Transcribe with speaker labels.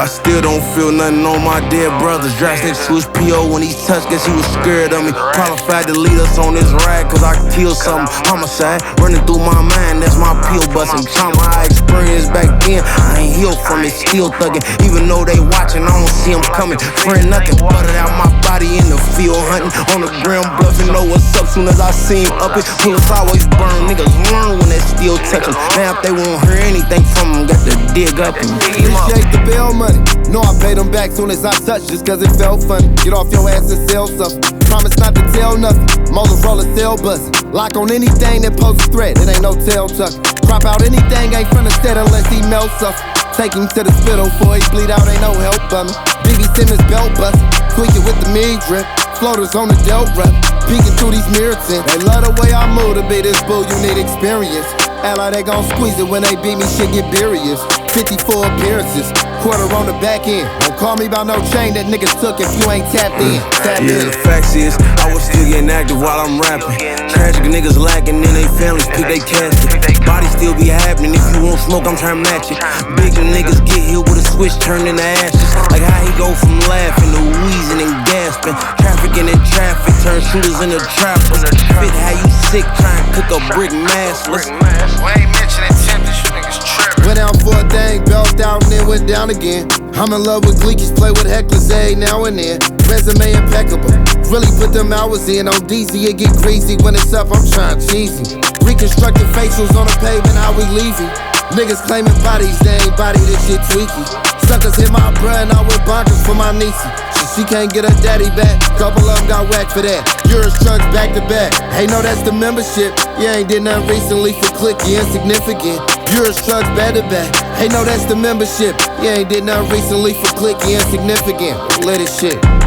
Speaker 1: I still don't feel nothing on my dead brothers. Drops next to his PO when he touched, guess he was scared of me. Qualified to lead us on this ride, cause I killed something. Homicide running through my mind, that's my pill busting. Trauma I experienced back then, I ain't healed from it, still thugging. Even though they watching, I don't see them coming. Friend nothing, buttered out my body in the field hunting. On the ground bluffing, know what's up soon as I see him up it. Bullets always burn, niggas learn when they still touch them. Now if they won't hear anything from them, got to dig up and dig them up.
Speaker 2: Appreciate the bail money. Know I paid them back soon as I touched, just cause it felt funny. Get off your ass and sell something. Promise not to tell nothing. Motorola cell bust. Lock on anything that poses a threat. It ain't no tail tuck. Crop out anything ain't from the set unless he melts us. Take him to the spittle before he bleed out, ain't no help for me. BB Simmons belt bust. Tweak it with the mid drip. Floaters on the delt rep. Peeking through these mirror tints. They love the way I move to be this bull, you need experience. Act like they gon' squeeze it when they beat me, shit get serious. 54 appearances, quarter on the back end. Don't call me about no chain that niggas took if you ain't tapped in.
Speaker 1: Yeah, the facts is, I was still getting active while I'm rapping. Tragic niggas lacking in they families, pick they casket. Body still be happening, if you want smoke, I'm tryna match it. Big niggas get hit with a switch, turn into ashes. Like how he go from laughing to wheezing and gasping. Trafficking in traffic, turn shooters into trappers. Fit how you sick, tryin' cook a brick maskless.
Speaker 3: We ain't mentioning tempters, you niggas trippin'.
Speaker 2: Went out for a thing, belt out and then went down again. I'm in love with Gleekies, play with hecklers every now and then. Resume impeccable, really put them hours in. On DC it get greasy, when it's up I'm trying cheesy. Reconstructed facials on the pavement, how we leaving. Niggas claiming bodies, they ain't body, this shit tweaky. Suckers hit my bruh and I went bonkers for my niecey. She can't get her daddy back, couple of them got whacked for that. Yours trucks back to back, hey no that's the membership. You ain't did nothing recently for click, you insignificant. Yours trucks back to back, hey no that's the membership. You ain't did nothing recently for click, you insignificant. Let it shit.